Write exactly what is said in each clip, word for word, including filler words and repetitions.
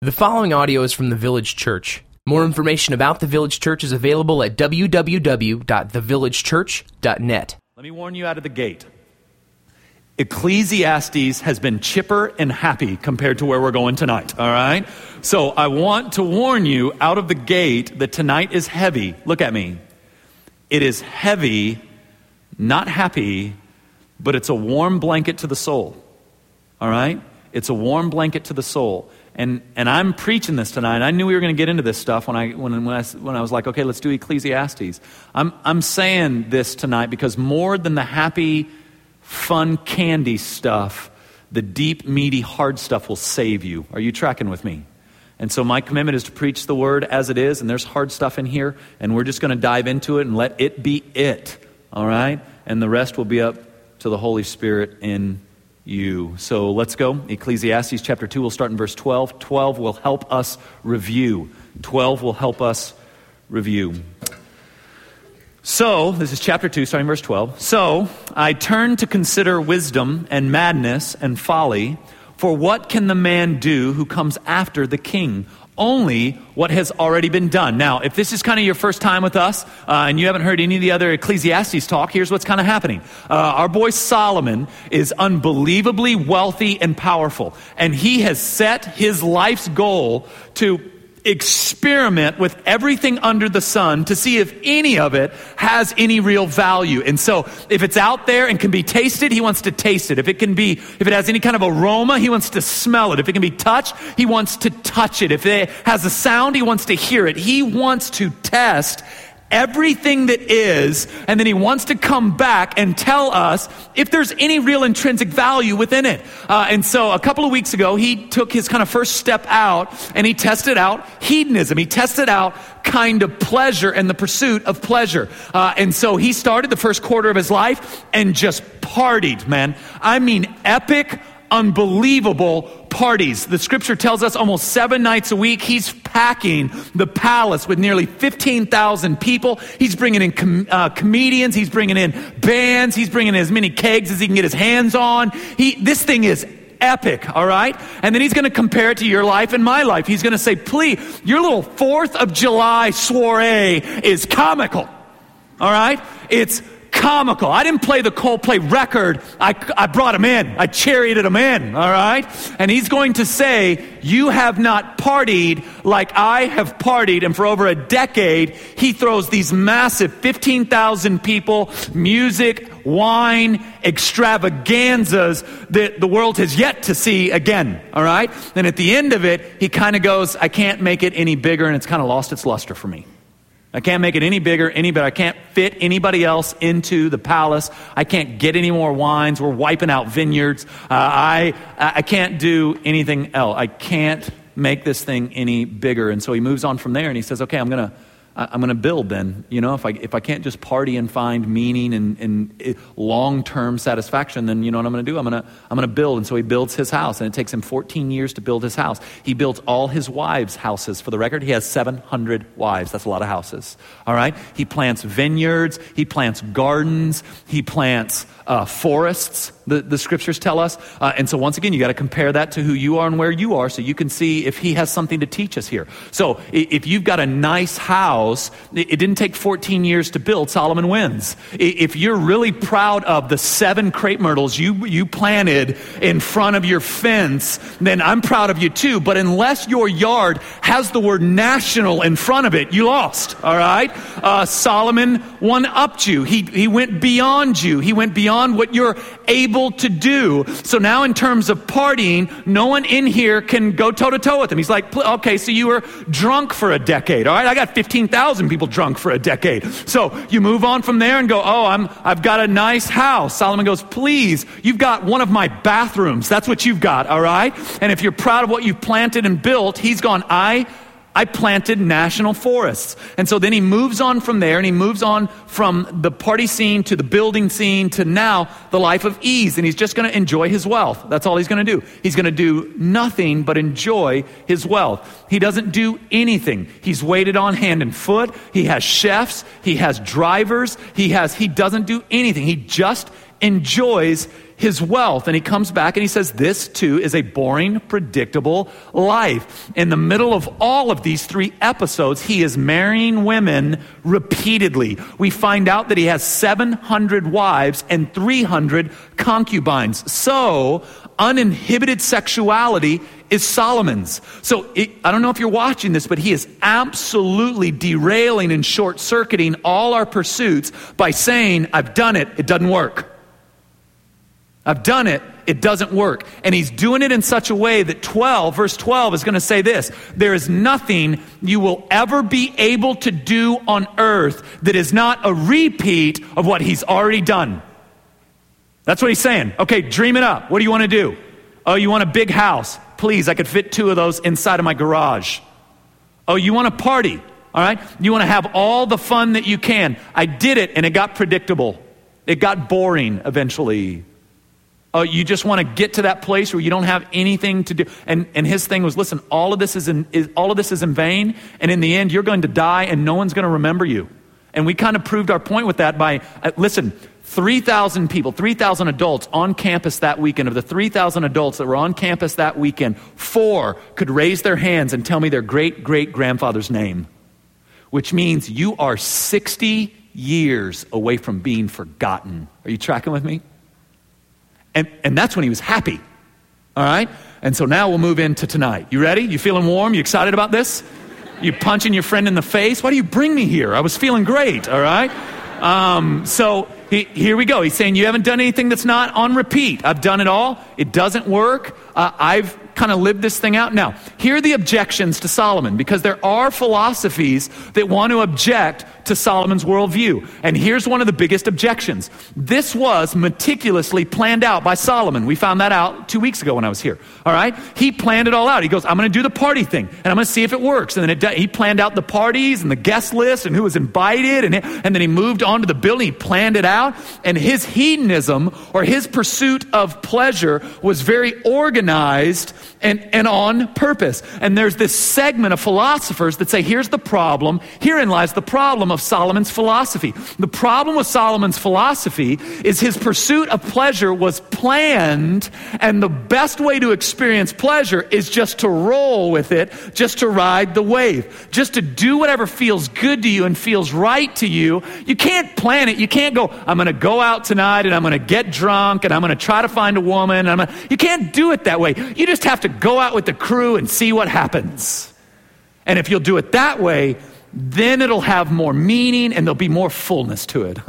The following audio is from the Village Church. More information about the Village Church is available at w w w dot the village church dot net. Let me warn you out of the gate. Ecclesiastes has been chipper and happy compared to where we're going tonight, all right? So I want to warn you out of the gate that tonight is heavy. Look at me. It is heavy, not happy, but it's a warm blanket to the soul, all right? It's a warm blanket to the soul. And and I'm preaching this tonight. I knew we were going to get into this stuff when I when when I, when I was like, okay, let's do Ecclesiastes. I'm I'm saying this tonight because more than the happy, fun, candy stuff, the deep, meaty, hard stuff will save you. Are you tracking with me? And so my commitment is to preach the word as it is, and there's hard stuff in here, and we're just going to dive into it and let it be it. All right, and the rest will be up to the Holy Spirit in you. So let's go. Ecclesiastes chapter two, we'll start in verse twelve. twelve will help us review. twelve will help us review. So, this is chapter two, starting verse twelve. So, I turn to consider wisdom and madness and folly, for what can the man do who comes after the king? Only what has already been done. Now, if this is kind of your first time with us, uh, and you haven't heard any of the other Ecclesiastes talk, here's what's kind of happening. Uh, our boy Solomon is unbelievably wealthy and powerful, and he has set his life's goal to experiment with everything under the sun to see if any of it has any real value. And so if it's out there and can be tasted, he wants to taste it. If it can be, if it has any kind of aroma, he wants to smell it. If it can be touched, he wants to touch it. If it has a sound, he wants to hear it. He wants to test everything that is, and then he wants to come back and tell us if there's any real intrinsic value within it. Uh, and so a couple of weeks ago, he took his kind of first step out, and he tested out hedonism. He tested out kind of pleasure and the pursuit of pleasure. Uh, and so he started the first quarter of his life and just partied, man. I mean, epic, unbelievable parties. The scripture tells us almost seven nights a week, he's packing the palace with nearly fifteen thousand people. He's bringing in com- uh, comedians. He's bringing in bands. He's bringing in as many kegs as he can get his hands on. He, this thing is epic, all right? And then he's going to compare it to your life and my life. He's going to say, please, your little fourth of July soiree is comical, all right? It's comical. I didn't play the Coldplay record. I, I brought him in. I charioted him in, all right? And he's going to say, you have not partied like I have partied. And for over a decade, he throws these massive fifteen thousand people, music, wine, extravaganzas that the world has yet to see again, all right? And at the end of it, he kind of goes, I can't make it any bigger, and it's kind of lost its luster for me. I can't make it any bigger, any better. I can't fit anybody else into the palace. I can't get any more wines. We're wiping out vineyards. Uh, I I can't do anything else. I can't make this thing any bigger. And so he moves on from there, and he says, okay, I'm going to I'm going to build then. You know, if I if I can't just party and find meaning and, and long-term satisfaction, then you know what I'm going to do? I'm going to I'm going to build. And so he builds his house, and it takes him fourteen years to build his house. He builds all his wives' houses. For the record, he has seven hundred wives. That's a lot of houses. All right? He plants vineyards. He plants gardens. He plants uh, forests, the, the scriptures tell us. Uh, and so once again, you got to compare that to who you are and where you are so you can see if he has something to teach us here. So if you've got a nice house, it didn't take fourteen years to build, Solomon wins. If you're really proud of the seven crepe myrtles you you planted in front of your fence, then I'm proud of you too. But unless your yard has the word national in front of it, you lost, all right? Uh, Solomon one-upped you. He, he went beyond you. He went beyond what you're able to do. So now in terms of partying, no one in here can go toe-to-toe with him. He's like, okay, so you were drunk for a decade, all right? I got fifteen thousand people drunk for a decade. So you move on from there and go, oh, I'm, I've got a nice house. Solomon goes, please, you've got one of my bathrooms. That's what you've got, all right? And if you're proud of what you've planted and built, he's gone, I I planted national forests. And so then he moves on from there, and he moves on from the party scene to the building scene to now the life of ease. And he's just going to enjoy his wealth. That's all he's going to do. He's going to do nothing but enjoy his wealth. He doesn't do anything. He's waited on hand and foot. He has chefs. He has drivers. He has, he doesn't do anything. He just enjoys his wealth. And he comes back and he says, this too is a boring, predictable life. In the middle of all of these three episodes, he is marrying women repeatedly. We find out that he has seven hundred wives and three hundred concubines. So, uninhibited sexuality is Solomon's. So, it, I don't know if you're watching this, but he is absolutely derailing and short-circuiting all our pursuits by saying, I've done it, it doesn't work. I've done it, it doesn't work. And he's doing it in such a way that twelve, verse twelve is going to say this: there is nothing you will ever be able to do on earth that is not a repeat of what he's already done. That's what he's saying. Okay, dream it up. What do you want to do? Oh, you want a big house? Please, I could fit two of those inside of my garage. Oh, you want a party? All right. You want to have all the fun that you can. I did it and it got predictable. It got boring eventually. Oh, you just want to get to that place where you don't have anything to do. And and his thing was, listen, all of this is in is, all of this is in vain, and in the end, you're going to die, and no one's going to remember you. And we kind of proved our point with that by uh, listen, three thousand people, three thousand adults on campus that weekend. Of the three thousand adults that were on campus that weekend, four could raise their hands and tell me their great great grandfather's name, which means you are sixty years away from being forgotten. Are you tracking with me? And and that's when he was happy, all right? And so now we'll move into tonight. You ready? You feeling warm? You excited about this? You punching your friend in the face? Why do you bring me here? I was feeling great, all right? Um, so he, here we go. He's saying, you haven't done anything that's not on repeat. I've done it all. It doesn't work. Uh, I've kind of lived this thing out. Now, here are the objections to Solomon, because there are philosophies that want to object to Solomon's worldview. And here's one of the biggest objections. This was meticulously planned out by Solomon. We found that out two weeks ago when I was here. All right? He planned it all out. He goes, I'm going to do the party thing, and I'm going to see if it works. And then it, he planned out the parties and the guest list and who was invited. And, and then he moved on to the building. He planned it out. And his hedonism, or his pursuit of pleasure, was very organized and, and on purpose. And there's this segment of philosophers that say, here's the problem. Herein lies the problem of Solomon's philosophy. The problem with Solomon's philosophy is his pursuit of pleasure was planned, and the best way to experience pleasure is just to roll with it, just to ride the wave, just to do whatever feels good to you and feels right to you. You can't plan it. You can't go, I'm going to go out tonight and I'm going to get drunk and I'm going to try to find a woman. And I'm gonna, you can't do it that way. You just have to go out with the crew and see what happens. And if you'll do it that way, then it'll have more meaning and there'll be more fullness to it.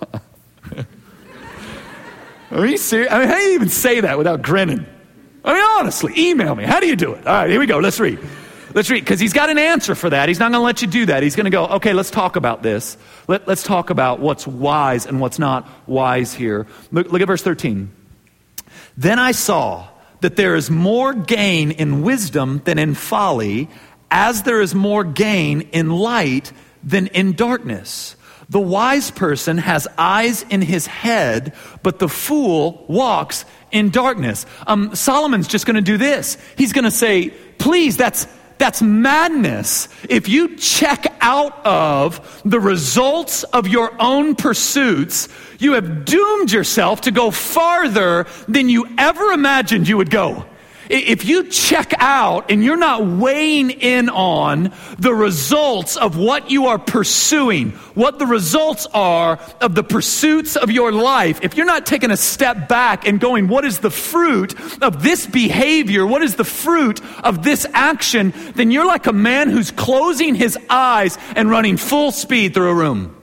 Are you serious? I mean, how do you even say that without grinning? I mean, honestly, email me. How do you do it? All right, here we go. Let's read. Let's read, because he's got an answer for that. He's not going to let you do that. He's going to go, okay, let's talk about this. Let, let's talk about what's wise and what's not wise here. Look, look at verse thirteen. Then I saw that there is more gain in wisdom than in folly, as there is more gain in light than in darkness. The wise person has eyes in his head, but the fool walks in darkness. Um, Solomon's just going to do this. He's going to say, please, that's that's madness. If you check out of the results of your own pursuits, you have doomed yourself to go farther than you ever imagined you would go. If you check out and you're not weighing in on the results of what you are pursuing, what the results are of the pursuits of your life, if you're not taking a step back and going, what is the fruit of this behavior? What is the fruit of this action? Then you're like a man who's closing his eyes and running full speed through a room.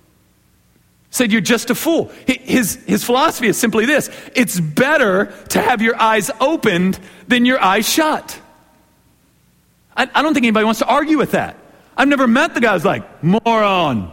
Said you're just a fool. His, his philosophy is simply this: it's better to have your eyes opened than your eyes shut. I, I don't think anybody wants to argue with that. I've never met the guy who's like, moron.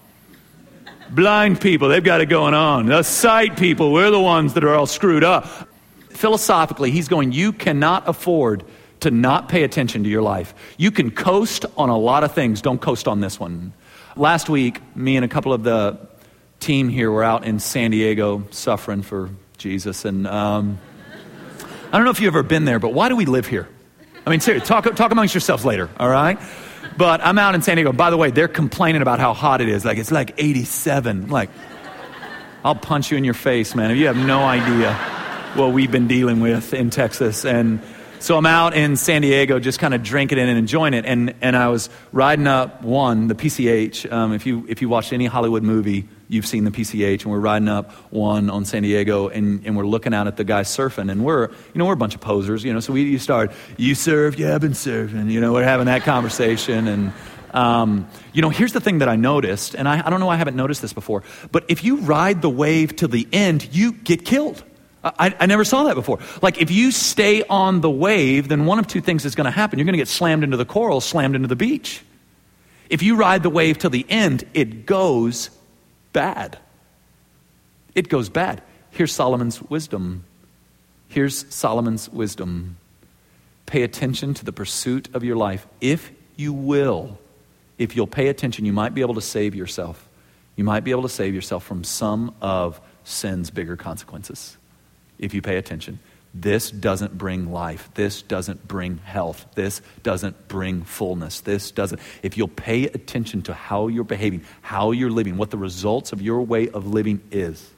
Blind people, they've got it going on. The sight people, we're the ones that are all screwed up. Philosophically, he's going, you cannot afford to not pay attention to your life. You can coast on a lot of things. Don't coast on this one. Last week, me and a couple of the team here were out in San Diego suffering for Jesus. And um, I don't know if you've ever been there, but why do we live here? I mean, seriously, talk, talk amongst yourselves later, all right? But I'm out in San Diego. By the way, they're complaining about how hot it is. Like, it's like eighty-seven. Like, I'll punch you in your face, man. You have no idea what we've been dealing with in Texas. And so I'm out in San Diego just kind of drinking it and enjoying it. And and I was riding up one, the P C H. Um, if you if you watched any Hollywood movie, you've seen the P C H. And we're riding up one on San Diego, and, and we're looking out at the guy surfing. And we're, you know, we're a bunch of posers, you know. So we you start, you surf? Yeah, I've been surfing. You know, we're having that conversation. And, um, you know, here's the thing that I noticed. And I, I don't know, I haven't noticed this before. But if you ride the wave to the end, you get killed. I, I never saw that before. Like, if you stay on the wave, then one of two things is going to happen. You're going to get slammed into the coral, slammed into the beach. If you ride the wave till the end, it goes bad. It goes bad. Here's Solomon's wisdom. Here's Solomon's wisdom. Pay attention to the pursuit of your life. If you will, if you'll pay attention, you might be able to save yourself. You might be able to save yourself from some of sin's bigger consequences. If you pay attention. This doesn't bring life. This doesn't bring health. This doesn't bring fullness. This doesn't. If you'll pay attention to how you're behaving, how you're living, what the results of your way of living is,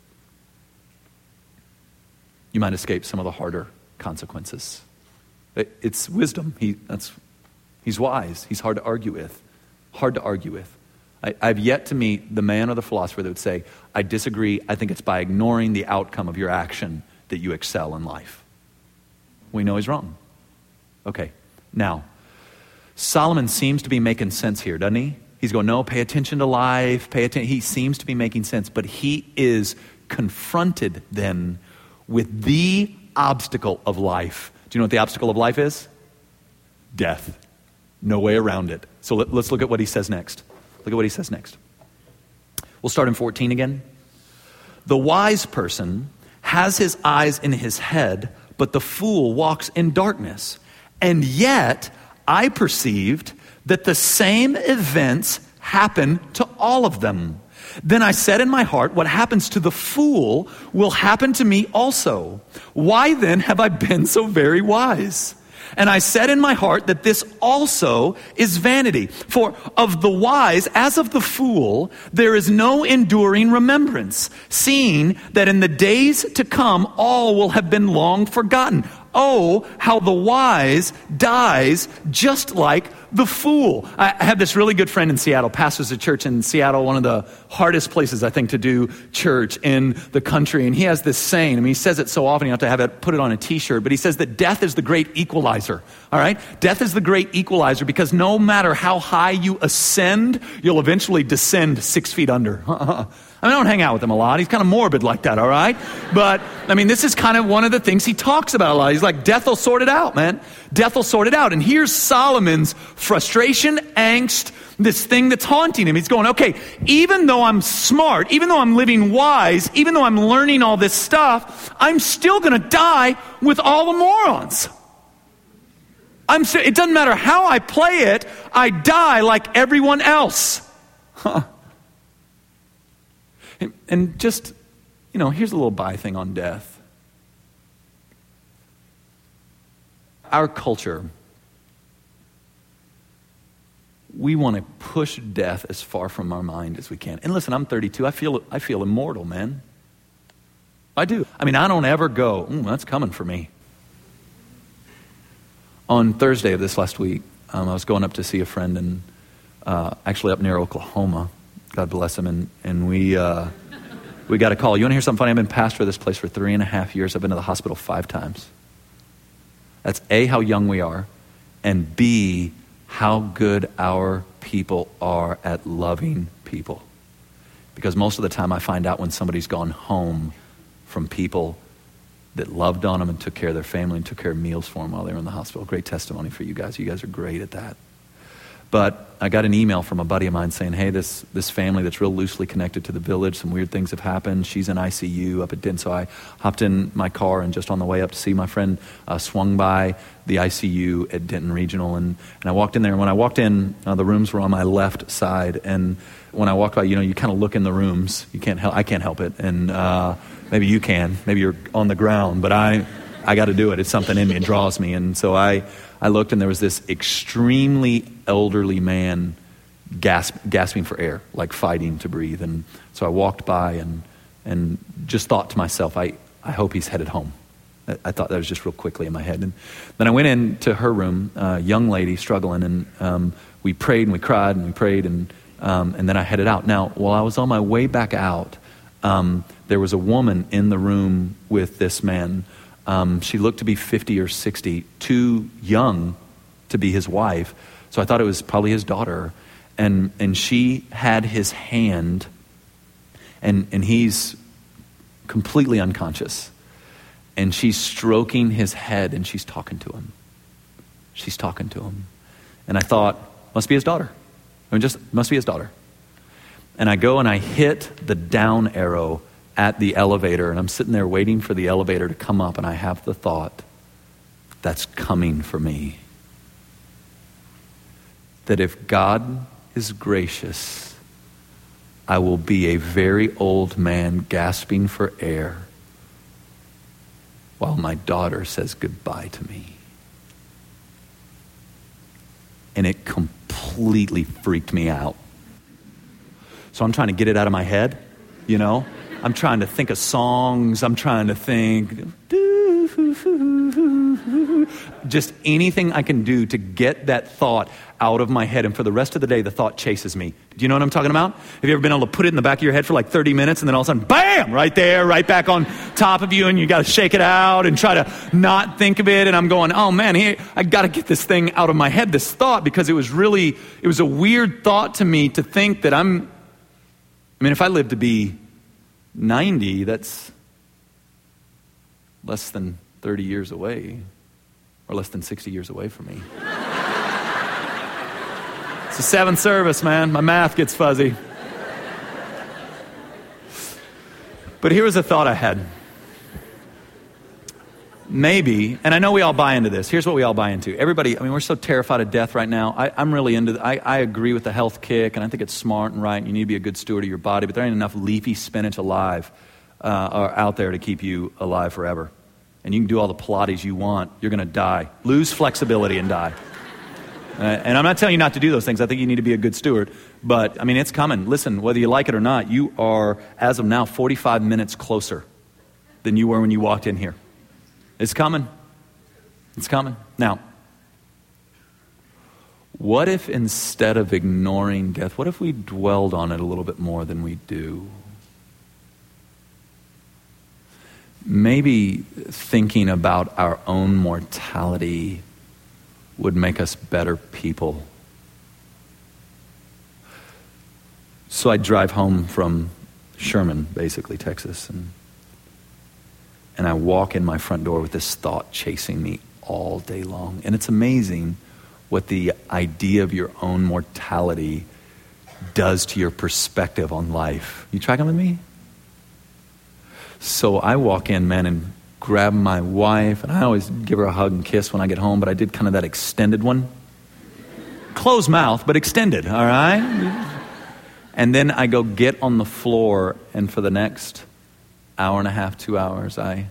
you might escape some of the harder consequences. It, it's wisdom. He, that's, he's wise. He's hard to argue with. Hard to argue with. I, I've yet to meet the man or the philosopher that would say, I disagree. I think it's by ignoring the outcome of your action that you excel in life. We know he's wrong. Okay, now, Solomon seems to be making sense here, doesn't he? He's going, no, pay attention to life, pay attention. He seems to be making sense, but he is confronted then with the obstacle of life. Do you know what the obstacle of life is? Death. No way around it. So let, let's look at what he says next. Look at what he says next. We'll start in fourteen again. The wise person has his eyes in his head, but the fool walks in darkness. And yet I perceived that the same events happen to all of them. Then I said in my heart, what happens to the fool will happen to me also. Why then have I been so very wise? And I said in my heart that this also is vanity. For of the wise, as of the fool, there is no enduring remembrance, seeing that in the days to come all will have been long forgotten. Oh, how the wise dies just like the fool. I have this really good friend in Seattle, pastors a church in Seattle, one of the hardest places, I think, to do church in the country. And he has this saying, I mean, he says it so often, you have to have it, put it on a t-shirt, but he says that death is the great equalizer, all right? Death is the great equalizer because no matter how high you ascend, you'll eventually descend six feet under. I mean, I don't hang out with him a lot. He's kind of morbid like that, all right? But, I mean, this is kind of one of the things he talks about a lot. He's like, death will sort it out, man. Death will sort it out. And here's Solomon's frustration, angst, this thing that's haunting him. He's going, okay, even though I'm smart, even though I'm living wise, even though I'm learning all this stuff, I'm still going to die with all the morons. I'm. St- it doesn't matter how I play it, I die like everyone else. Huh. And, and just, you know, here's a little by thing on death. Our culture, we want to push death as far from our mind as we can. And listen, I'm thirty-two. I feel I feel immortal, man. I do. I mean, I don't ever go, mm, that's coming for me. On Thursday of this last week, um, I was going up to see a friend, and uh, actually up near Oklahoma. God bless him. And, and we uh, we got a call. You want to hear something funny? I've been pastor of this place for three and a half years. I've been to the hospital five times. That's A, how young we are, and B, how good our people are at loving people. Because most of the time I find out when somebody's gone home from people that loved on them and took care of their family and took care of meals for them while they were in the hospital. Great testimony for you guys. You guys are great at that. But I got an email from a buddy of mine saying, hey, this this family that's real loosely connected to the village, some weird things have happened. She's in I C U up at Denton. So I hopped in my car and just on the way up to see my friend, uh, swung by the I C U at Denton Regional. And, and I walked in there. And when I walked in, uh, the rooms were on my left side. And when I walked by, you know, you kind of look in the rooms. You can't help, I can't help it. And uh, maybe you can. Maybe you're on the ground. But I, I got to do it. It's something in me. It draws me. And so I... I looked and there was this extremely elderly man gasp, gasping for air, like fighting to breathe. And so I walked by and and just thought to myself, I, I hope he's headed home. I, I thought that was just real quickly in my head. And then I went into her room, a young lady struggling, and um, we prayed and we cried and we prayed, and um, and then I headed out. Now, while I was on my way back out, um, there was a woman in the room with this man. Um, she looked to be fifty or sixty, too young to be his wife. So I thought it was probably his daughter. And and she had his hand, and and he's completely unconscious. And she's stroking his head, and she's talking to him. She's talking to him. And I thought, must be his daughter. I mean, just must be his daughter. And I go and I hit the down arrow at the elevator, and I'm sitting there waiting for the elevator to come up, and I have the thought, that's coming for me. That if God is gracious, I will be a very old man gasping for air while my daughter says goodbye to me. And it completely freaked me out. So I'm trying to get it out of my head, you know? I'm trying to think of songs. I'm trying to think, just anything I can do to get that thought out of my head. And for the rest of the day, the thought chases me. Do you know what I'm talking about? Have you ever been able to put it in the back of your head for like thirty minutes and then all of a sudden, bam, right there, right back on top of you, and you got to shake it out and try to not think of it. And I'm going, oh man, hey, I got to get this thing out of my head, this thought, because it was really, it was a weird thought to me to think that I'm, I mean, if I live to be ninety, that's less than thirty years away, or less than sixty years away from me. It's the seventh service, man. My math gets fuzzy. But here was a thought I had. Maybe, and I know we all buy into this. Here's what we all buy into. Everybody, I mean, we're so terrified of death right now. I, I'm really into, I, I agree with the health kick, and I think it's smart and right, and you need to be a good steward of your body, but there ain't enough leafy spinach alive, uh, or out there to keep you alive forever. And you can do all the Pilates you want. You're going to die. Lose flexibility and die. Uh, and I'm not telling you not to do those things. I think you need to be a good steward. But, I mean, it's coming. Listen, whether you like it or not, you are, as of now, forty-five minutes closer than you were when you walked in here. It's coming. It's coming. Now, what if instead of ignoring death, what if we dwelled on it a little bit more than we do? Maybe thinking about our own mortality would make us better people. So I drive home from Sherman, basically, Texas, and and I walk in my front door with this thought chasing me all day long. And it's amazing what the idea of your own mortality does to your perspective on life. You tracking with me? So I walk in, man, and grab my wife, and I always give her a hug and kiss when I get home, but I did kind of that extended one. Closed mouth, but extended, all right? And then I go get on the floor, and for the next hour and a half, two hours, I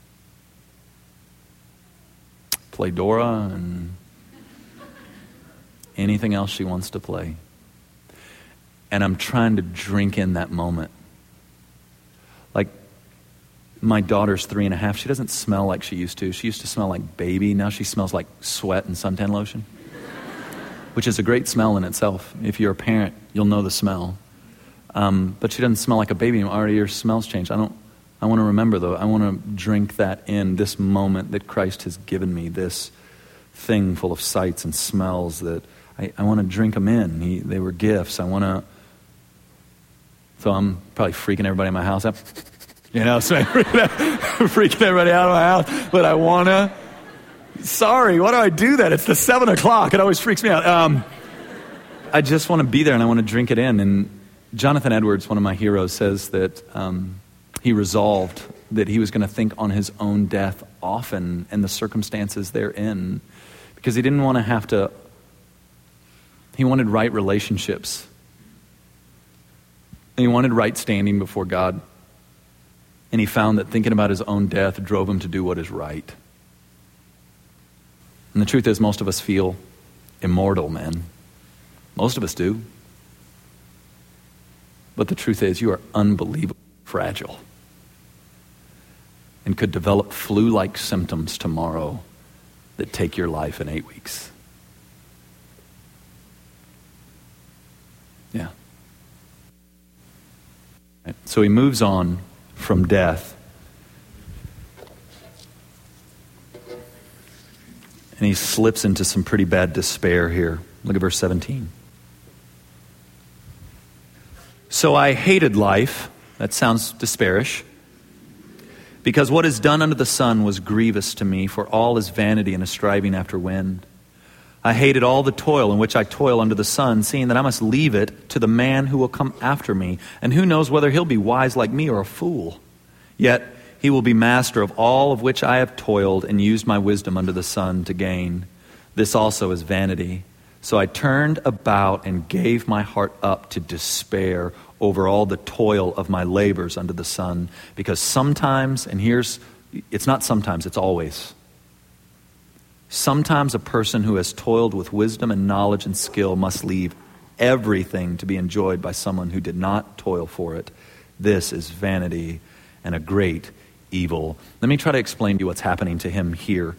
play Dora and anything else she wants to play. And I'm trying to drink in that moment. Like, my daughter's three and a half. She doesn't smell like she used to. She used to smell like baby. Now she smells like sweat and suntan lotion, which is a great smell in itself. If you're a parent, you'll know the smell. Um, but she doesn't smell like a baby anymore. Already her smells changed. I don't. I want to remember, though. I want to drink that in, this moment that Christ has given me, this thing full of sights and smells that I, I want to drink them in. He, they were gifts. I want to. So I'm probably freaking everybody in my house out. You know, so I'm freaking everybody out of my house. But I want to. Sorry, why do I do that? It's the seven o'clock. It always freaks me out. Um, I just want to be there, and I want to drink it in. And Jonathan Edwards, one of my heroes, says that um, he resolved that he was going to think on his own death often and the circumstances therein, because he didn't want to have to. He wanted right relationships. And he wanted right standing before God. And he found that thinking about his own death drove him to do what is right. And the truth is, most of us feel immortal, man. Most of us do. But the truth is, you are unbelievably fragile. and could develop flu-like symptoms tomorrow that take your life in eight weeks. Yeah. Right. So he moves on from death. And he slips into some pretty bad despair here. Look at verse seventeen. So I hated life. That sounds despairish. Because what is done under the sun was grievous to me, for all is vanity and a striving after wind. I hated all the toil in which I toil under the sun, seeing that I must leave it to the man who will come after me. And who knows whether he'll be wise like me or a fool. Yet he will be master of all of which I have toiled and used my wisdom under the sun to gain. This also is vanity. So I turned about and gave my heart up to despair over all the toil of my labors under the sun. Because sometimes, and here's, it's not sometimes, it's always. Sometimes a person who has toiled with wisdom and knowledge and skill must leave everything to be enjoyed by someone who did not toil for it. This is vanity and a great evil. Let me try to explain to you what's happening to him here.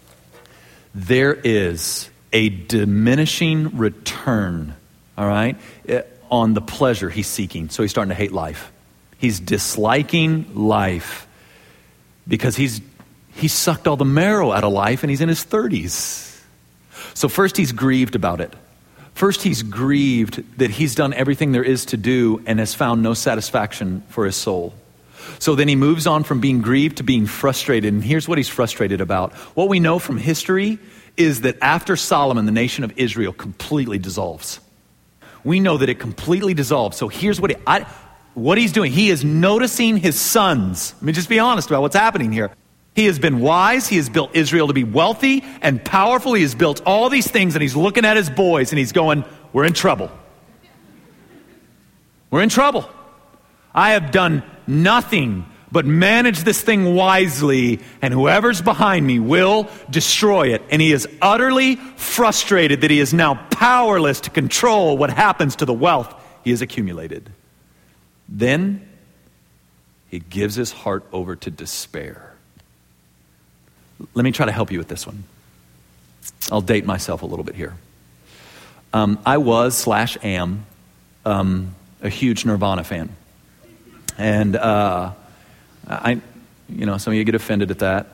There is a diminishing return, all right, on the pleasure he's seeking. So he's starting to hate life. He's disliking life because he's He sucked all the marrow out of life and he's in his thirties. So first he's grieved about it. First he's grieved that he's done everything there is to do and has found no satisfaction for his soul. So then he moves on from being grieved to being frustrated. And here's what he's frustrated about. What we know from history is that after Solomon, the nation of Israel completely dissolves. We know that it completely dissolves. So here's what, he, I, what he's doing. He is noticing his sons. Let me just be honest about what's happening here. He has been wise. He has built Israel to be wealthy and powerful. He has built all these things, and he's looking at his boys, and he's going, we're in trouble. We're in trouble. I have done nothing but manage this thing wisely, and whoever's behind me will destroy it. And he is utterly frustrated that he is now powerless to control what happens to the wealth he has accumulated. Then he gives his heart over to despair. Let me try to help you with this one. I'll date myself a little bit here. Um, I was slash am um, a huge Nirvana fan. And uh, I, you know, some of you get offended at that.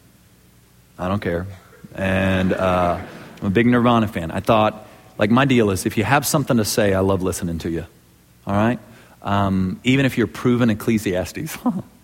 I don't care. And uh, I'm a big Nirvana fan. I thought, like, my deal is if you have something to say, I love listening to you. All right? Um, even if you're proven Ecclesiastes.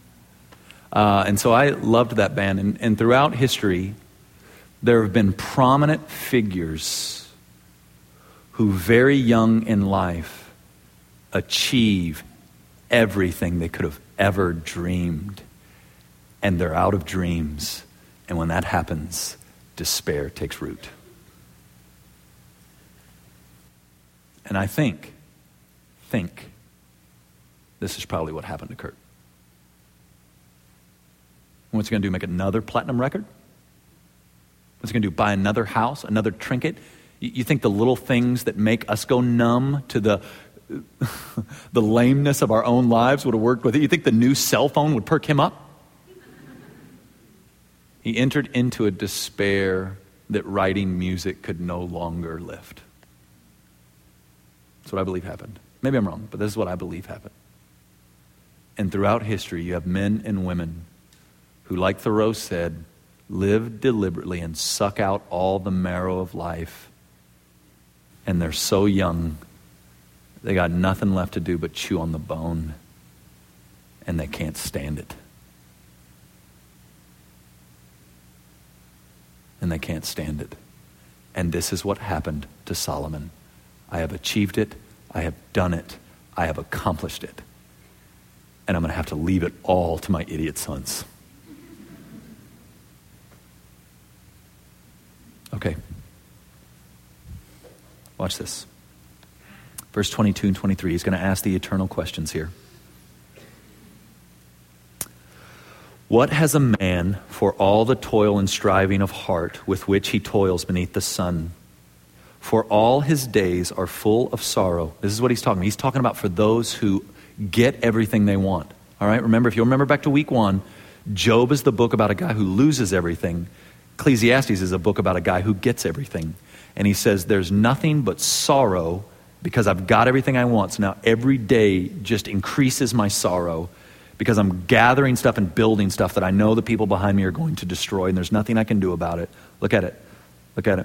Uh, and so I loved that band. And, and throughout history, there have been prominent figures who very young in life achieve everything they could have ever dreamed. And they're out of dreams. And when that happens, despair takes root. And I think, think, this is probably what happened to Kurt. What's he going to do, make another platinum record? What's he going to do, buy another house, another trinket? You, you think the little things that make us go numb to the the lameness of our own lives would have worked with it? You think the new cell phone would perk him up? He entered into a despair that writing music could no longer lift. That's what I believe happened. Maybe I'm wrong, but this is what I believe happened. And throughout history, you have men and women who, like Thoreau said, live deliberately and suck out all the marrow of life. And they're so young, they got nothing left to do but chew on the bone. And they can't stand it. And they can't stand it. And this is what happened to Solomon. I have achieved it. I have done it. I have accomplished it. And I'm going to have to leave it all to my idiot sons. Okay. Watch this. Verse twenty-two and twenty-three. He's going to ask the eternal questions here. What has a man for all the toil and striving of heart with which he toils beneath the sun? For all his days are full of sorrow. This is what he's talking about. He's talking about for those who get everything they want. All right? Remember, if you'll remember back to week one, Job is the book about a guy who loses everything. Ecclesiastes is a book about a guy who gets everything. And he says, there's nothing but sorrow because I've got everything I want. So now every day just increases my sorrow because I'm gathering stuff and building stuff that I know the people behind me are going to destroy, and there's nothing I can do about it. Look at it. Look at it.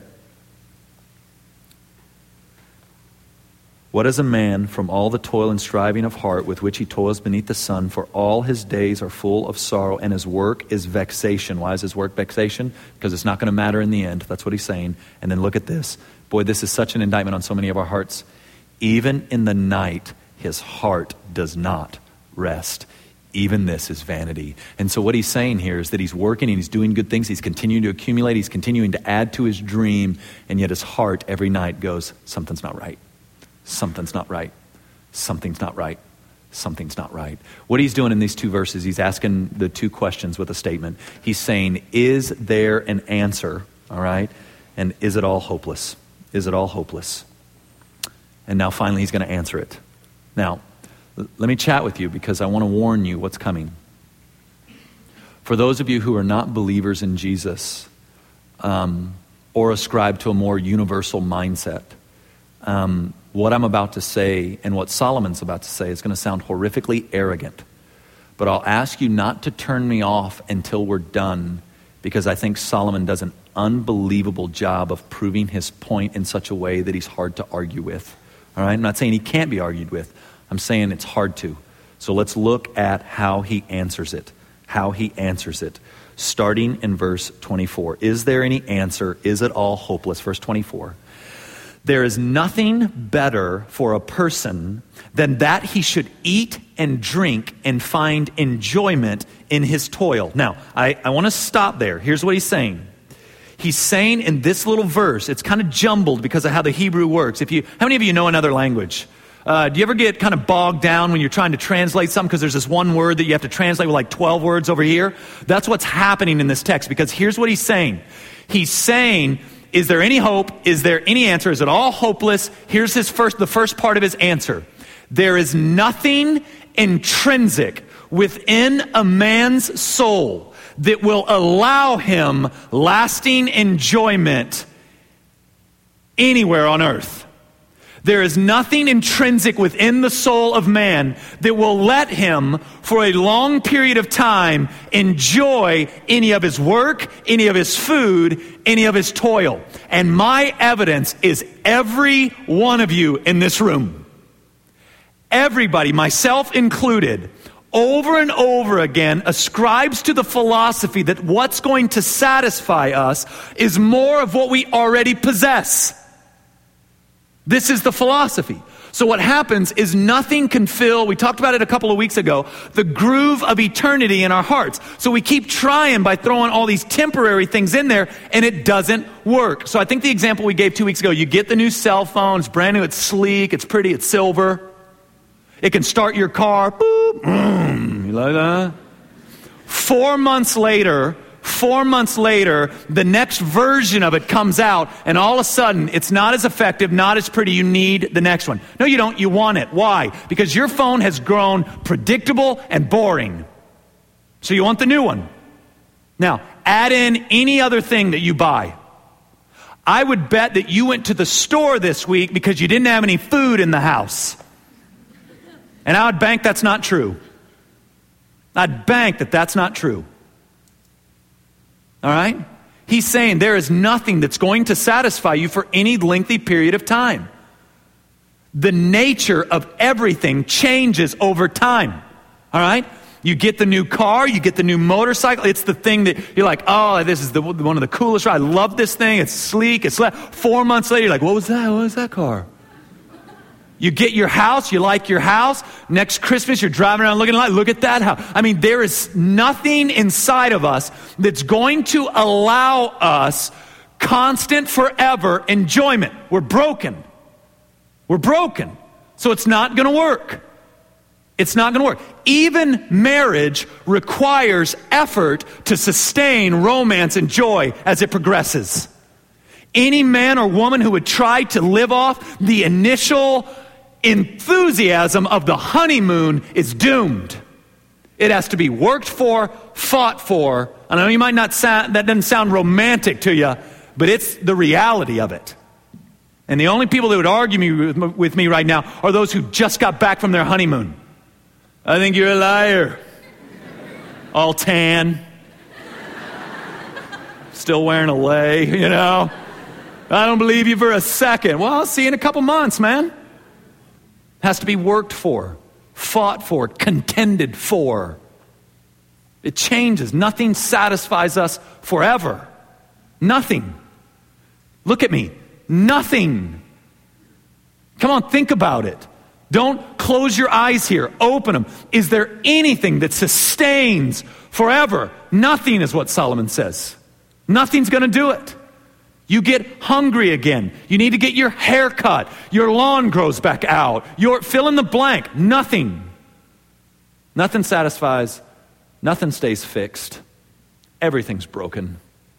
What is a man from all the toil and striving of heart with which he toils beneath the sun? For all his days are full of sorrow, and his work is vexation. Why is his work vexation? Because it's not going to matter in the end. That's what he's saying. And then look at this. Boy, this is such an indictment on so many of our hearts. Even in the night, his heart does not rest. Even this is vanity. And so what he's saying here is that he's working and he's doing good things. He's continuing to accumulate. He's continuing to add to his dream. And yet his heart every night goes, something's not right. Something's not right. Something's not right. Something's not right. What he's doing in these two verses, he's asking the two questions with a statement. He's saying, is there an answer? All right? And is it all hopeless? Is it all hopeless? And now finally he's going to answer it. Now, l- let me chat with you because I want to warn you what's coming. For those of you who are not believers in Jesus um, or ascribe to a more universal mindset, um, what I'm about to say and what Solomon's about to say is going to sound horrifically arrogant. But I'll ask you not to turn me off until we're done, because I think Solomon does an unbelievable job of proving his point in such a way that he's hard to argue with. All right? I'm not saying he can't be argued with. I'm saying it's hard to. So let's look at how he answers it. How he answers it. Starting in verse twenty-four. Is there any answer? Is it all hopeless? Verse twenty-four. There is nothing better for a person than that he should eat and drink and find enjoyment in his toil. Now, I, I want to stop there. Here's what he's saying. He's saying in this little verse, it's kind of jumbled because of how the Hebrew works. If you, how many of you know another language? Uh, do you ever get kind of bogged down when you're trying to translate something because there's this one word that you have to translate with like twelve words over here? That's what's happening in this text, because here's what he's saying. He's saying, is there any hope? Is there any answer? Is it all hopeless? Here's his first, the first part of his answer. There is nothing intrinsic within a man's soul that will allow him lasting enjoyment anywhere on earth. There is nothing intrinsic within the soul of man that will let him, for a long period of time, enjoy any of his work, any of his food, any of his toil. And my evidence is every one of you in this room. Everybody, myself included, over and over again ascribes to the philosophy that what's going to satisfy us is more of what we already possess. This is the philosophy. So what happens is nothing can fill, we talked about it a couple of weeks ago, the groove of eternity in our hearts. So we keep trying by throwing all these temporary things in there, and it doesn't work. So I think the example we gave two weeks ago, you get the new cell phone, it's brand new, it's sleek, it's pretty, it's silver. It can start your car, boop, mm, you like that? Four months later, Four months later, the next version of it comes out, and all of a sudden, it's not as effective, not as pretty. You need the next one. No, you don't. You want it. Why? Because your phone has grown predictable and boring. So you want the new one. Now, add in any other thing that you buy. I would bet that you went to the store this week because you didn't have any food in the house. And I would bank that's not true. I'd bank that that's not true. All right? He's saying there is nothing that's going to satisfy you for any lengthy period of time. The nature of everything changes over time. All right? You get the new car, you get the new motorcycle. It's the thing that you're like, oh, this is the, one of the coolest. I love this thing. It's sleek. It's le-. Four months later, you're like, what was that? What was that car? You get your house, you like your house. Next Christmas, you're driving around looking like, look at that house. I mean, there is nothing inside of us that's going to allow us constant, forever enjoyment. We're broken. We're broken. So it's not going to work. It's not going to work. Even marriage requires effort to sustain romance and joy as it progresses. Any man or woman who would try to live off the initial enthusiasm of the honeymoon is doomed. It has to be worked for, fought for. I know you might not sound, that doesn't sound romantic to you, but it's the reality of it. And the only people that would argue me with, with me right now are those who just got back from their honeymoon. I think you're a liar. All tan. Still wearing a lei, you know. I don't believe you for a second. Well, I'll see you in a couple months, man. Has to be worked for, fought for, contended for. It changes. Nothing satisfies us forever. Nothing. Look at me. Nothing. Come on, think about it. Don't close your eyes here. Open them. Is there anything that sustains forever? Nothing is what Solomon says. Nothing's going to do it. You get hungry again. You need to get your hair cut. Your lawn grows back out. Your fill in the blank. Nothing. Nothing satisfies. Nothing stays fixed. Everything's broken.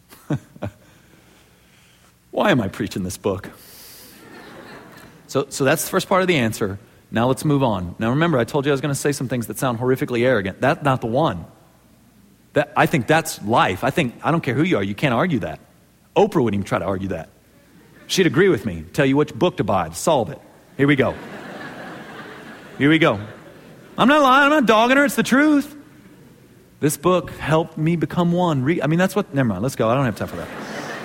Why am I preaching this book? So, so that's the first part of the answer. Now let's move on. Now remember, I told you I was going to say some things that sound horrifically arrogant. That's not the one. That, I think that's life. I think, I don't care who you are, you can't argue that. Oprah wouldn't even try to argue that. She'd agree with me, tell you which book to buy to solve it. Here we go. Here we go. I'm not lying, I'm not dogging her, it's the truth. This book helped me become one. Re- I mean, that's what, never mind, let's go. I don't have time for that.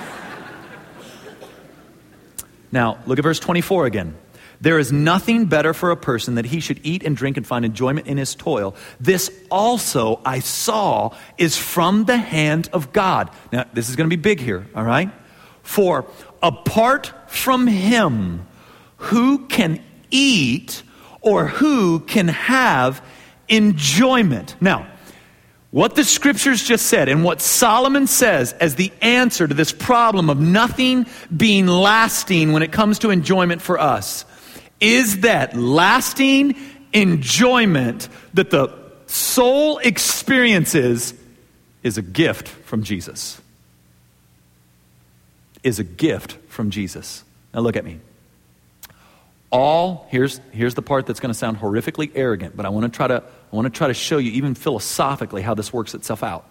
Now, look at verse twenty-four again. There is nothing better for a person that he should eat and drink and find enjoyment in his toil. This also I saw is from the hand of God. Now, this is going to be big here, all right? For apart from him, who can eat or who can have enjoyment? Now, what the scriptures just said and what Solomon says as the answer to this problem of nothing being lasting when it comes to enjoyment for us is that lasting enjoyment that the soul experiences is a gift from Jesus. Is a gift from Jesus. Now look at me. All, here's, here's the part that's going to sound horrifically arrogant, but I want to try to I want to try to show you even philosophically how this works itself out.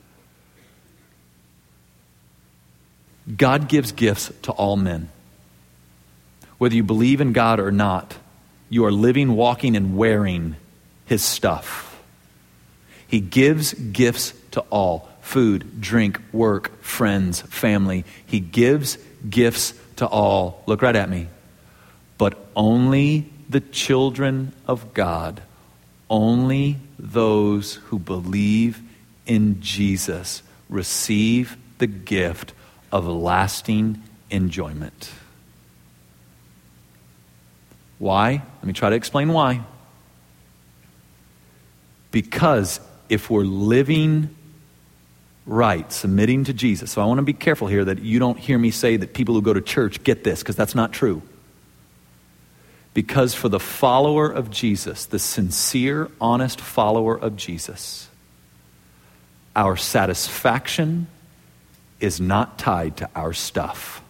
God gives gifts to all men. Whether you believe in God or not, you are living, walking, and wearing his stuff. He gives gifts to all. Food, drink, work, friends, family. He gives gifts to all. Look right at me. But only the children of God, only those who believe in Jesus receive the gift of lasting enjoyment. Why? Let me try to explain why. Because if we're living right, submitting to Jesus, so I want to be careful here that you don't hear me say that people who go to church get this, because that's not true. Because for the follower of Jesus, the sincere, honest follower of Jesus, our satisfaction is not tied to our stuff.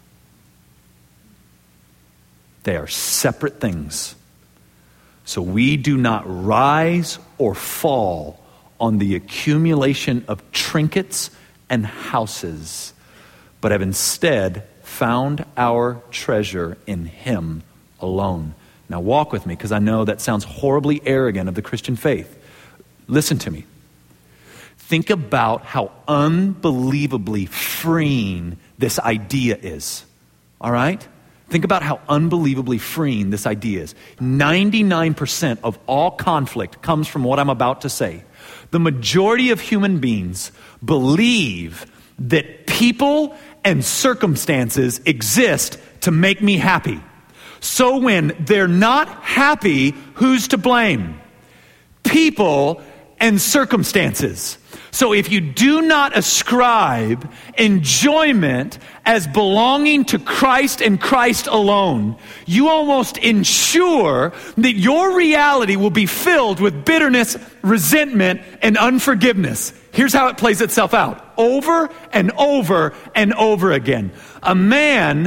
They are separate things. So we do not rise or fall on the accumulation of trinkets and houses, but have instead found our treasure in him alone. Now walk with me, because I know that sounds horribly arrogant of the Christian faith. Listen to me. Think about how unbelievably freeing this idea is. All right? Think about how unbelievably freeing this idea is. ninety-nine percent of all conflict comes from what I'm about to say. The majority of human beings believe that people and circumstances exist to make me happy. So when they're not happy, who's to blame? People and circumstances. So if you do not ascribe enjoyment as belonging to Christ and Christ alone, you almost ensure that your reality will be filled with bitterness, resentment, and unforgiveness. Here's how it plays itself out. Over and over and over again. A man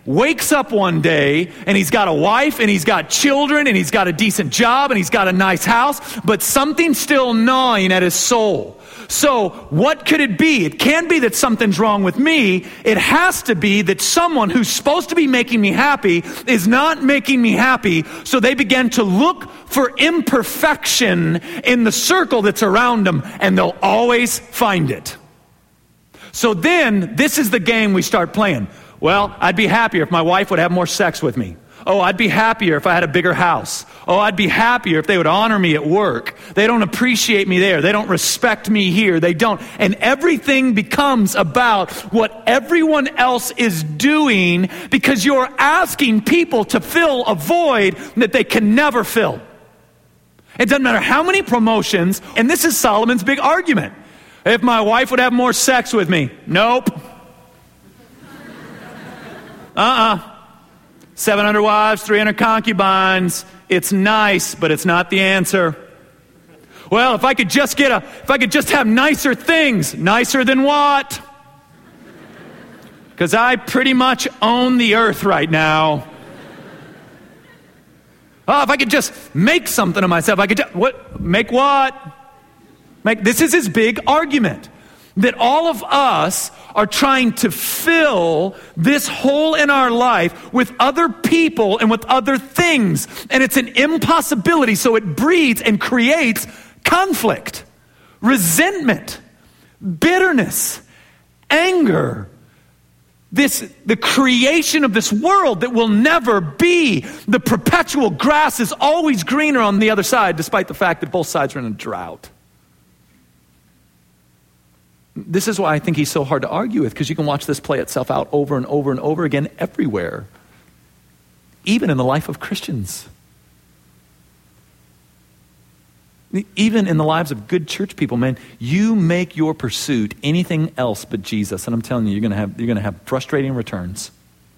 wakes up one day and he's got a wife and he's got children and he's got a decent job and he's got a nice house, but something's still gnawing at his soul. So what could it be? It can't be that something's wrong with me. It has to be that someone who's supposed to be making me happy is not making me happy. So they begin to look for imperfection in the circle that's around them, and they'll always find it. So then, this is the game we start playing. Well, I'd be happier if my wife would have more sex with me. Oh, I'd be happier if I had a bigger house. Oh, I'd be happier if they would honor me at work. They don't appreciate me there. They don't respect me here. They don't. And everything becomes about what everyone else is doing because you're asking people to fill a void that they can never fill. It doesn't matter how many promotions, and this is Solomon's big argument. If my wife would have more sex with me. Nope. Uh-uh. seven hundred wives, three hundred concubines. It's nice, but it's not the answer. Well, if I could just get a, if I could just have nicer things. Nicer than what? Because I pretty much own the earth right now. Oh, if I could just make something of myself. I could just, what? Make what? Make, this is his big argument. That all of us are trying to fill this hole in our life with other people and with other things. And it's an impossibility, so it breeds and creates conflict, resentment, bitterness, anger. This, the creation of this world that will never be. The perpetual grass is always greener on the other side, despite the fact that both sides are in a drought. This is why I think he's so hard to argue with, because you can watch this play itself out over and over and over again everywhere, even in the life of Christians. Even in the lives of good church people, man, you make your pursuit anything else but Jesus, and I'm telling you, you're going to have you're going to have frustrating returns.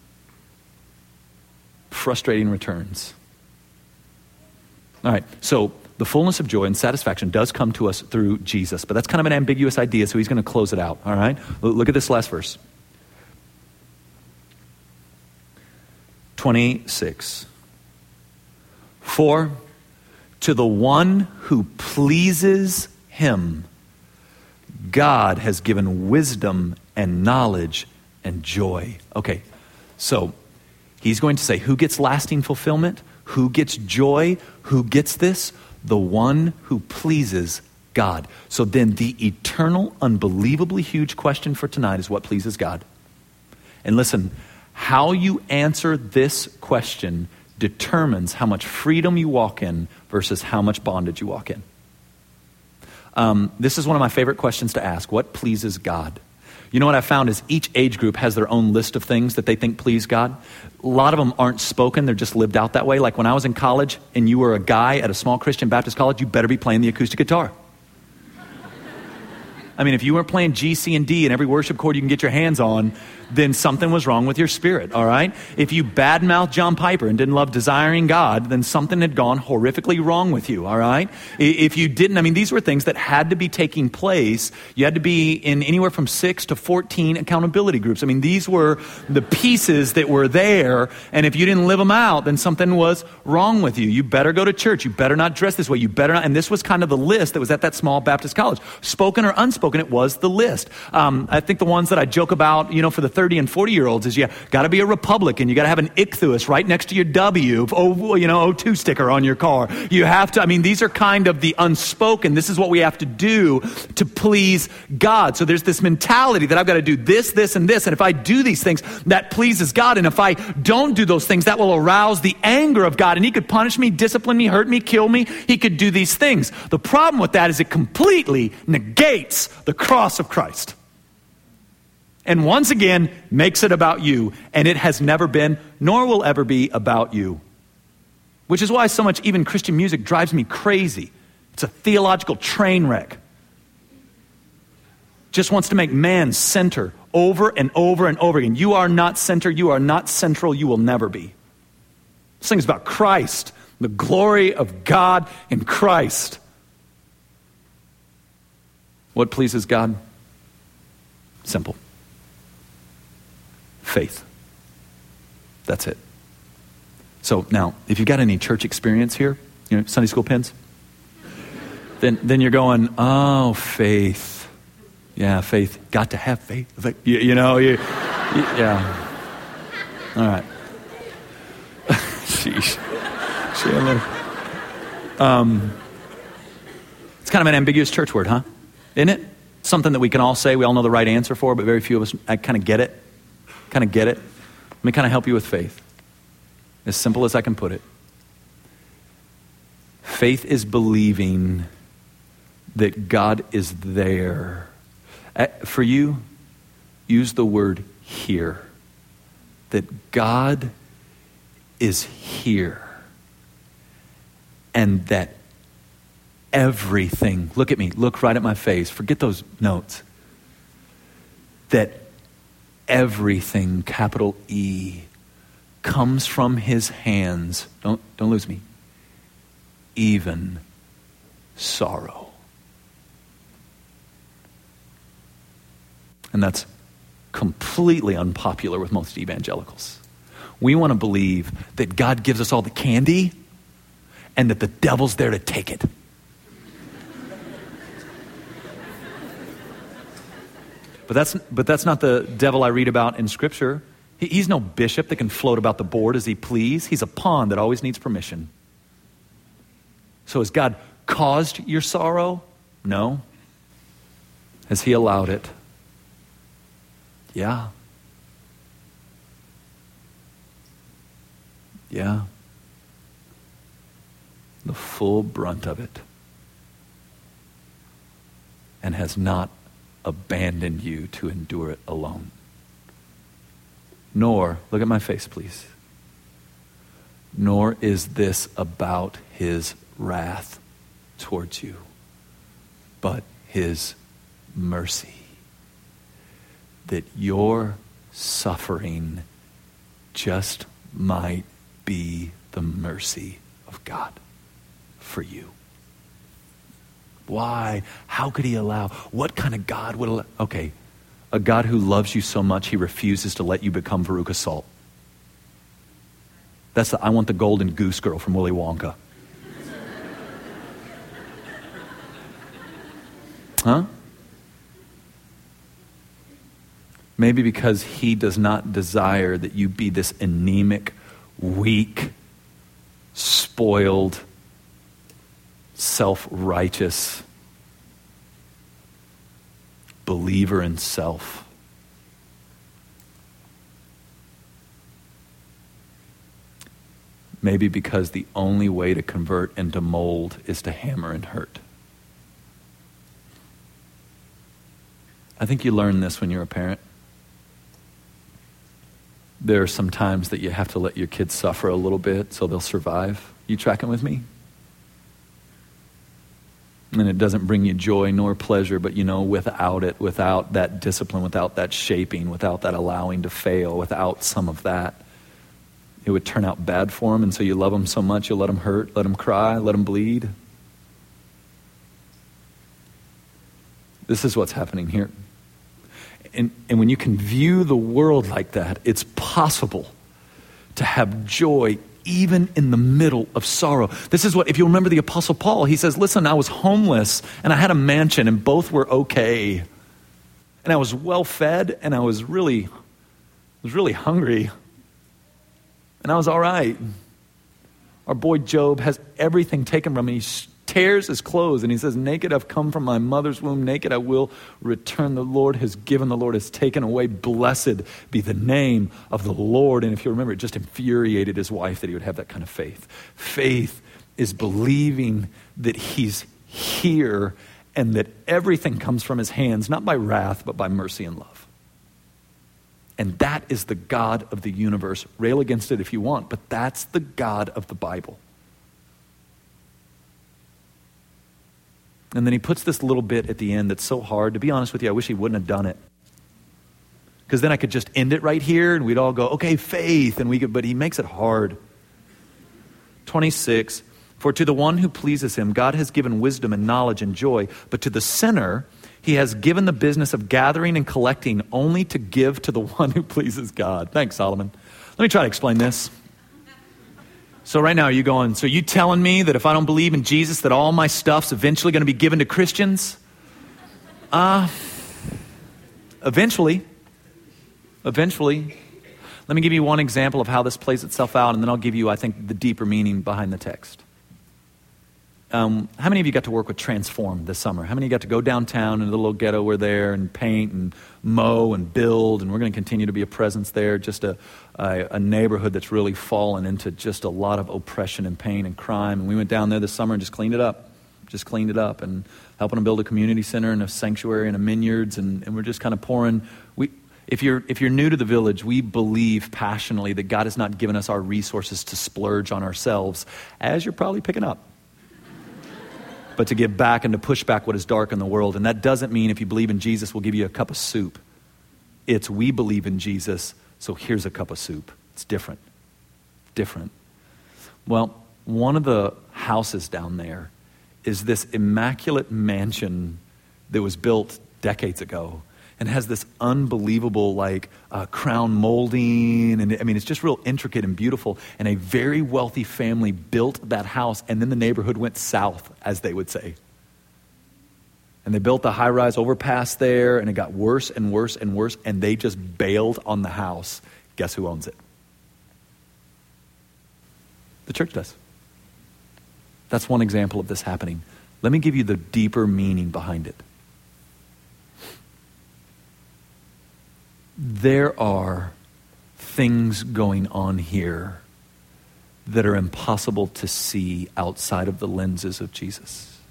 Frustrating returns. All right, so the fullness of joy and satisfaction does come to us through Jesus, but that's kind of an ambiguous idea, so he's going to close it out, all right? Look at this last verse. twenty-six. For to the one who pleases him, God has given wisdom and knowledge and joy. Okay, so he's going to say, who gets lasting fulfillment? Who gets joy? Who gets this? The one who pleases God. So then the eternal, unbelievably huge question for tonight is what pleases God? And listen, how you answer this question determines how much freedom you walk in versus how much bondage you walk in. Um, this is one of my favorite questions to ask. What pleases God? You know what I found is each age group has their own list of things that they think please God. A lot of them aren't spoken, they're just lived out that way. Like when I was in college and you were a guy at a small Christian Baptist college, you better be playing the acoustic guitar. I mean, if you weren't playing G, C, and D in every worship chord you can get your hands on, then something was wrong with your spirit, all right? If you badmouthed John Piper and didn't love Desiring God, then something had gone horrifically wrong with you, all right? If you didn't, I mean, these were things that had to be taking place. You had to be in anywhere from six to fourteen accountability groups. I mean, these were the pieces that were there, and if you didn't live them out, then something was wrong with you. You better go to church. You better not dress this way. You better not, and this was kind of the list that was at that small Baptist college. Spoken or unspoken, it was the list. Um, I think the ones that I joke about, you know, for the thirty and forty year olds is you got to be a Republican. You got to have an ichthus right next to your W, oh, you know, O two sticker on your car. You have to, I mean, these are kind of the unspoken. This is what we have to do to please God. So there's this mentality that I've got to do this, this, and this. And if I do these things, that pleases God. And if I don't do those things, that will arouse the anger of God. And he could punish me, discipline me, hurt me, kill me. He could do these things. The problem with that is it completely negates the cross of Christ. And once again, makes it about you. And it has never been, nor will ever be about you. Which is why so much even Christian music drives me crazy. It's a theological train wreck. Just wants to make man center over and over and over again. You are not center. You are not central. You will never be. This thing is about Christ. The glory of God in Christ. What pleases God? Simple. Faith. That's it. So now, if you've got any church experience here, you know, Sunday school pins, then then you're going, oh, faith. Yeah, faith. Got to have faith. You, you know, you, you, yeah. All right. Sheesh. Chandler. Um, it's kind of an ambiguous church word, huh? Isn't it? Something that we can all say, we all know the right answer for, but very few of us I kind of get it. Kind of get it. Let me kind of help you with faith. As simple as I can put it. Faith is believing that God is there. For you, use the word here. That God is here. And that everything, look at me, look right at my face, forget those notes. That everything, capital E, comes from his hands. Don't, don't lose me. Even sorrow. And that's completely unpopular with most evangelicals. We want to believe that God gives us all the candy and that the devil's there to take it. But that's but that's not the devil I read about in Scripture. He, he's no bishop that can float about the board as he please. He's a pawn that always needs permission. So has God caused your sorrow? No. Has he allowed it? Yeah. Yeah. The full brunt of it. And has not abandoned you to endure it alone. Nor, look at my face, please. Nor is this about his wrath towards you, but his mercy. That your suffering just might be the mercy of God for you. Why? How could he allow? What kind of God would allow? Okay, a God who loves you so much he refuses to let you become Veruca Salt. That's the I want the golden goose girl from Willy Wonka. Huh? Maybe because he does not desire that you be this anemic, weak, spoiled, self-righteous believer in self. Maybe because the only way to convert and to mold is to hammer and hurt. I think you learn this when you're a parent. There are some times that you have to let your kids suffer a little bit so they'll survive. You tracking with me? And it doesn't bring you joy nor pleasure, but you know, without it, without that discipline, without that shaping, without that allowing to fail, without some of that, it would turn out bad for them. And so you love them so much, you'll let them hurt, let them cry, let them bleed. This is what's happening here. And, and when you can view the world like that, it's possible to have joy even in the middle of sorrow. This is what, if you remember the Apostle Paul, he says, listen, I was homeless and I had a mansion and both were okay. And I was well fed and I was really, was really hungry. And I was all right. Our boy Job has everything taken from him. He tears his clothes and he says, naked I've come from my mother's womb, naked I will return. The Lord has given, the Lord has taken away. Blessed be the name of the Lord. And if you remember, it just infuriated his wife that he would have that kind of faith. Faith is believing that he's here and that everything comes from his hands, not by wrath, but by mercy and love. And that is the God of the universe. Rail against it if you want, but that's the God of the Bible. And then he puts this little bit at the end that's so hard. To be honest with you, I wish he wouldn't have done it. Because then I could just end it right here and we'd all go, okay, faith. And we could, but he makes it hard. twenty-six, for to the one who pleases him, God has given wisdom and knowledge and joy. But to the sinner, he has given the business of gathering and collecting only to give to the one who pleases God. Thanks, Solomon. Let me try to explain this. So right now, are you going, so you telling me that if I don't believe in Jesus, that all my stuff's eventually going to be given to Christians? Uh, eventually. Eventually. Let me give you one example of how this plays itself out, and then I'll give you, I think, the deeper meaning behind the text. Um, how many of you got to work with Transform this summer? How many of you got to go downtown in the little ghetto we're there and paint and mow and build, and we're going to continue to be a presence there, just a, a, a neighborhood that's really fallen into just a lot of oppression and pain and crime. And we went down there this summer and just cleaned it up, just cleaned it up and helping them build a community center and a sanctuary and a vineyards, and, and we're just kind of pouring. We, if you're if you're new to the Village, we believe passionately that God has not given us our resources to splurge on ourselves, as you're probably picking up, but to give back and to push back what is dark in the world. And that doesn't mean if you believe in Jesus, we'll give you a cup of soup. It's we believe in Jesus, so here's a cup of soup. It's different. Different. Well, one of the houses down there is this immaculate mansion that was built decades ago and has this unbelievable like uh, crown molding. And I mean, it's just real intricate and beautiful. And a very wealthy family built that house, and then the neighborhood went south, as they would say. And they built the high-rise overpass there, and it got worse and worse and worse, and they just bailed on the house. Guess who owns it? The church does. That's one example of this happening. Let me give you the deeper meaning behind it. There are things going on here that are impossible to see outside of the lenses of Jesus.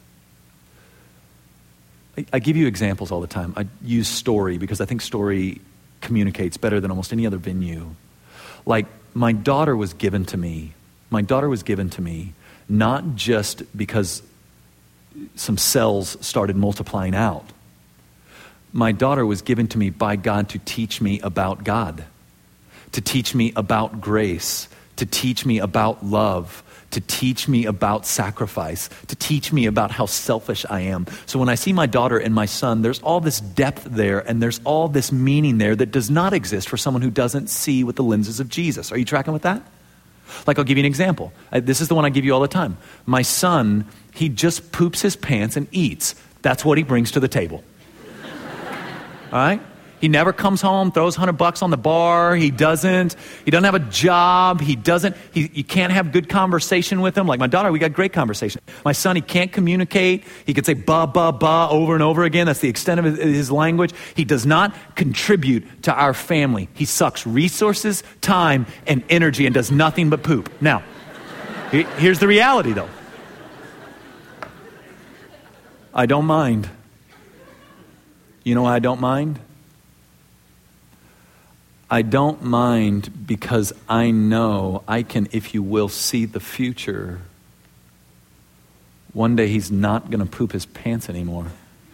I, I give you examples all the time. I use story because I think story communicates better than almost any other venue. Like, my daughter was given to me. My daughter was given to me not just because some cells started multiplying out. My daughter was given to me by God to teach me about God, to teach me about grace, to teach me about love, to teach me about sacrifice, to teach me about how selfish I am. So when I see my daughter and my son, there's all this depth there, and there's all this meaning there that does not exist for someone who doesn't see with the lenses of Jesus. Are you tracking with that? Like, I'll give you an example. I, this is the one I give you all the time. My son, he just poops his pants and eats. That's what he brings to the table. All right? He never comes home, throws a hundred bucks on the bar. He doesn't. He doesn't have a job. He doesn't. He, you can't have good conversation with him. Like my daughter, we got great conversation. My son, he can't communicate. He could say ba, ba, ba over and over again. That's the extent of his, his language. He does not contribute to our family. He sucks resources, time, and energy and does nothing but poop. Now, here's the reality, though. I don't mind. You know why I don't mind? I don't mind because I know I can, if you will, see the future. One day he's not going to poop his pants anymore.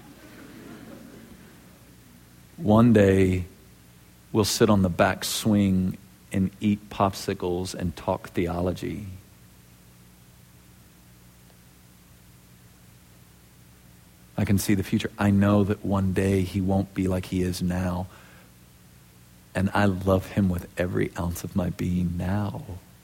One day we'll sit on the back swing and eat popsicles and talk theology. I can see the future. I know that one day he won't be like he is now. And I love him with every ounce of my being now.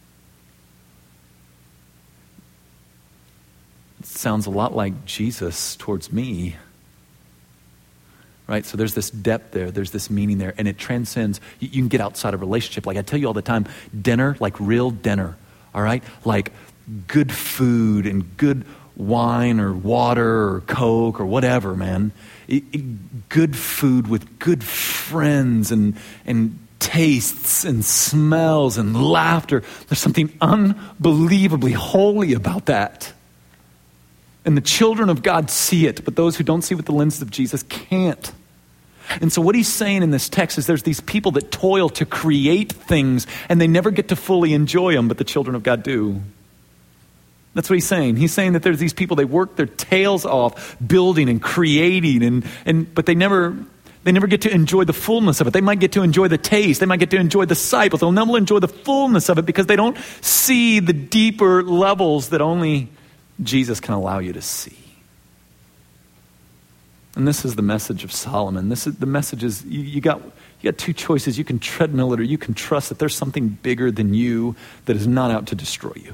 It sounds a lot like Jesus towards me. Right? So there's this depth there. There's this meaning there. And it transcends. You, you can get outside of relationship. Like I tell you all the time, dinner, like real dinner. All right? Like good food and good wine or water or Coke or whatever, man. It, it, good food with good friends and and tastes and smells and laughter. There's something unbelievably holy about that. And the children of God see it, but those who don't see with the lenses of Jesus can't. And so what he's saying in this text is there's these people that toil to create things and they never get to fully enjoy them, but the children of God do. That's what he's saying. He's saying that there's these people, they work their tails off building and creating, and, and but they never they never get to enjoy the fullness of it. They might get to enjoy the taste. They might get to enjoy the sight, but they'll never enjoy the fullness of it because they don't see the deeper levels that only Jesus can allow you to see. And this is the message of Solomon. This is the message is you, you got You got two choices. You can treadmill it, or you can trust that there's something bigger than you that is not out to destroy you.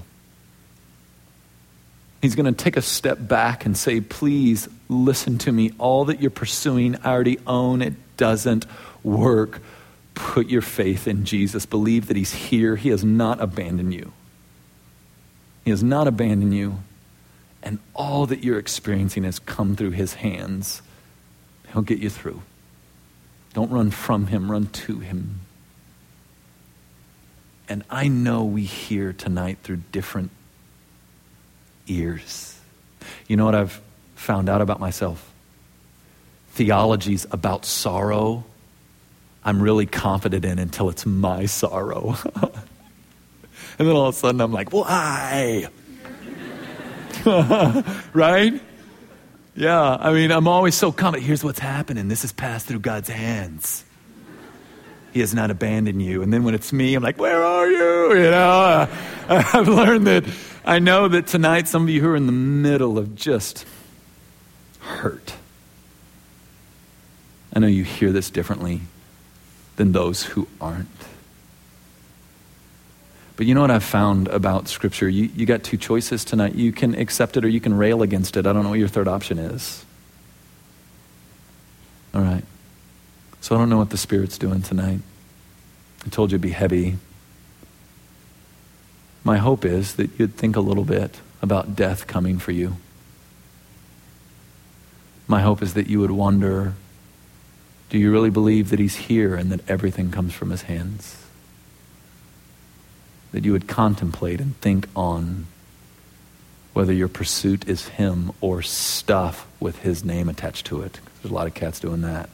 He's going to take a step back and say, please listen to me. All that you're pursuing, I already own. It doesn't work. Put your faith in Jesus. Believe that he's here. He has not abandoned you. He has not abandoned you. And all that you're experiencing has come through his hands. He'll get you through. Don't run from him, run to him. And I know we hear tonight through different ears. You know what I've found out about myself? Theologies about sorrow, I'm really confident in until it's my sorrow. And then all of a sudden I'm like, why? Right? Yeah, I mean, I'm always so confident. Here's what's happening. This is passed through God's hands. He has not abandoned you. And then when it's me, I'm like, where are you? You know, I've learned that, I know that tonight, some of you who are in the middle of just hurt, I know you hear this differently than those who aren't. But you know what I've found about Scripture? You, you got two choices tonight. You can accept it or you can rail against it. I don't know what your third option is. All right. So I don't know what the Spirit's doing tonight. I told you it'd be heavy. My hope is that you'd think a little bit about death coming for you. My hope is that you would wonder, do you really believe that he's here and that everything comes from his hands? That you would contemplate and think on whether your pursuit is him or stuff with his name attached to it. There's a lot of cats doing that.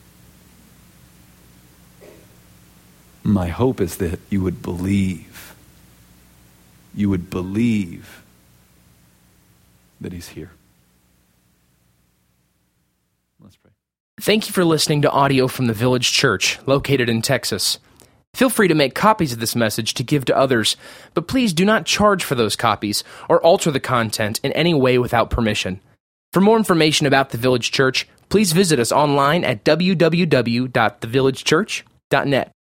My hope is that you would believe, you would believe that he's here. Let's pray. Thank you for listening to audio from the Village Church, located in Texas. Feel free to make copies of this message to give to others, but please do not charge for those copies or alter the content in any way without permission. For more information about the Village Church, please visit us online at w w w dot the village church dot net.